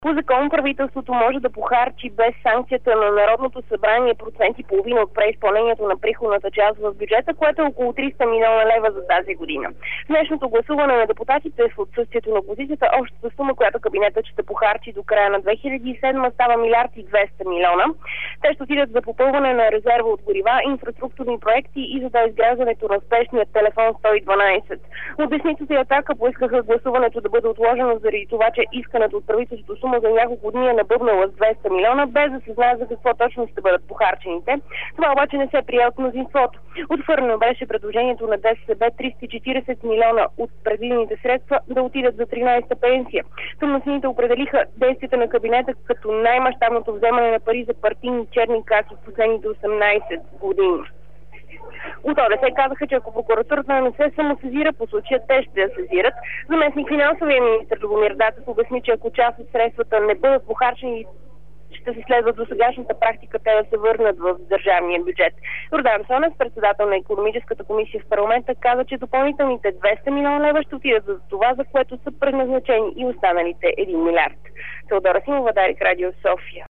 По закон правителството може да похарчи без санкцията на Народното събрание 1,5% от преизпълнението на приходната част в бюджета, което е около 300 милиона лева за тази година. В днешното гласуване на депутатите в отсъствието на опозицията общата сума, която кабинетът ще похарчи до края на 2007 става 1 200 милиона. Те ще отидат за попълване на резерва от горива, инфраструктурни проекти и за изграждането на спешния телефон 112. От десницата и Атака поискаха гласуването да бъде отложено заради това, че искането от правителството сума за няколко дни е набъбнала с 200 милиона, без да се знае за какво точно ще бъдат похарчените. Това обаче не се прие от мнозинството. Отхвърлено беше предложението на ДСБ 340 милиона от предвидените средства да отидат за 13-та пенсия. Тъмносините определиха действията на кабинета като най-мащабното вземане на пари за партийни черни каси в последните 18 години. От ОДС казаха, че ако прокуратурата не се самосезира по случая, те ще я сезират. Заместник финансовия министър Любомир Дацев обясни, че ако част от средствата не бъдат похарчени, ще се следва до сегашната практика те да се върнат в държавния бюджет. Йордан Цонев, председател на икономическата комисия в парламента, каза, че допълнителните 200 милиона лева ще отидат за това, за което са предназначени и останалите 1 милиард. Теодора Симова, Дарик Радио, София.